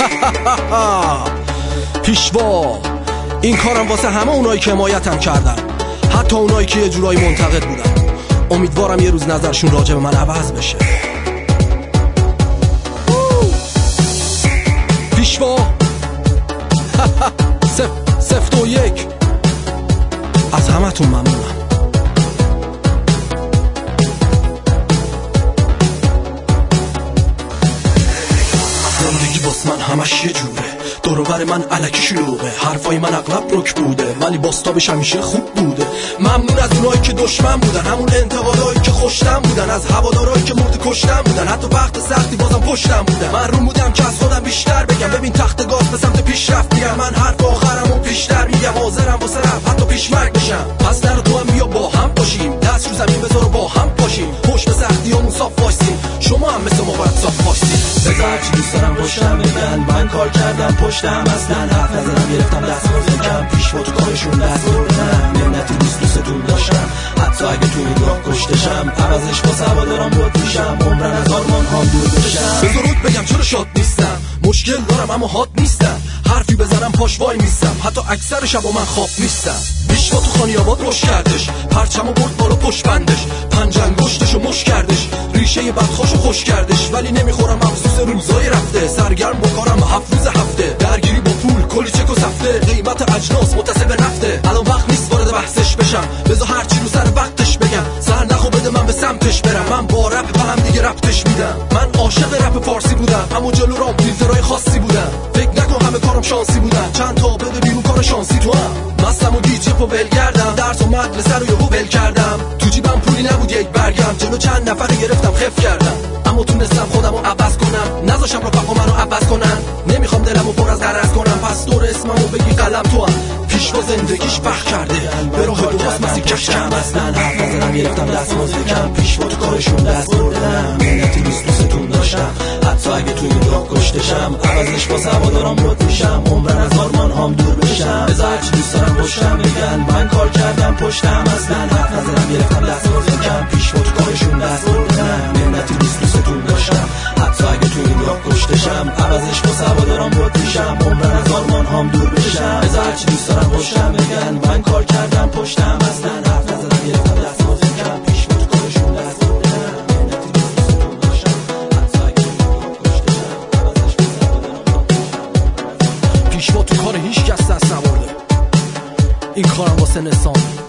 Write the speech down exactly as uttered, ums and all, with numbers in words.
پیشوا این کارم واسه همه اونایی که حمایتم کردن، حتی اونایی که یه جورایی منتقد بودن. امیدوارم یه روز نظرشون راجع به من عوض بشه. پیشوا سفت و یک از همه تون ممنونم. زندگی باس من همش یه جوره، دوروبر من الکی شلوغه، حرفای من اغلب رک بوده ولی باستابش همیشه خوب بوده. ممنون از اونایی که دشمن بودن، همون انتقادایی که خوشتم بودن، از هوادارایی که مرد کشتم بودن، حتی وقت سختی بازم پشتم بودن. من روم بودم که از خودم بیشتر بگم، ببین تخت گاز به سمت پیشرفت میرم. من حرف آخرمو پیشتر میگم، حاضرم واسه رفت حتی پیشمرگ بشم. پس در تو هم بیا با هم باشیم، دست رو زمین بذار و با هم پاشیم، پشت به سختیامون صاف وایسیم. شما هم مثل ما باید صاف وایسید. بذار چی دوست دارم پشتم بگن، من کار کردم پشتم اصلا حرف نزدم، گرفتم دست بازم پیش با تو کارشون دست بردم. منتی دوست دوستتون داشتم حتی اگه تو این راه کشتشم، عوضش با سوادارم بود میشم، عمرن از آرمان هم دور بشم. بذارود بگم چرا شاد نیستم، مشکل دارم اما حاد نیستم، حرفی بزنم پاش وای میستم، حتی اکثر شبا من خواب نیستم. بیشوا تو خانی آباد روش کردش، پرچمو برد بالا پشت بندش، پنجنگشتشو مش کردش، ریشه بدخوشو خوش کردش. ولی نمیخورم افسوس روزای رفته، سرگرم با کارم هفت روز هفته، درگیری با پول کلی چک و سفته، قیمت اجناس متصل به نفته. الان وقت نیست وارد بحثش بشم، بذار هرچی رو سر وقتش بگم، سر نخو بده من به سمتش برم. من با رپ به هم دیگه ربطش میدم، من عاشق رپ فارسی بودم اما جلو رام فیلترهای خاصی بودم. فکر نکن همه کارم شانسی بودن، چند تا بده بیرون کار شانسی تو هم. مستم و دیجه پو ول کردم، درس و مدرسه رو یهو ول کردم، تو جیبم پولی نبود یک برگم، جلو چند نفر رو گرفتم خف کردم. اما تونستم خودم رو عوض کنم، نذاشم رفقا منو عوض کنن. نمیخوام دلمو پر از غرض کنم، پس دور اسممو بگی قلم تو هم. پیشوا زندگیش بخ کرده، به راه درست مسیر کش کم، اصلا حرف نزدم گرفتم دست بازم. پیشوا تو کارشون دست بردم، منتی دوست دوستتون داشتم حتی اگه توی این راه کشتشم، عوضش با سوادارم رد میشم، عمرن از آرمان هم دور بشم. بذار چی دوست دارم پشتم بگن، من کار کردم پشتم اصلا حرف نزدم گرفتم دست بازم. پیشوا تو کارشون دست بردم، منتی دوست دوستتون داشتم حتی اگه توی این راه کشتشم، عوضش با سوادارم رد میشم، عمرن از آرمان هم دور بشم. بذار چی دوست دارم پشتم بگن، من کار کردم پشتم اصلا حرف نزدم گرفتم دست بازم. پیشوا تو کارشون دست بردم، منتی دوست دوستتون داشتم حتی اگه توی این راه کشتشم، عوضش با سوادارم رد میشم. پیشوا تو کار هیچ کس دست نبرده، این کارم واسه نسان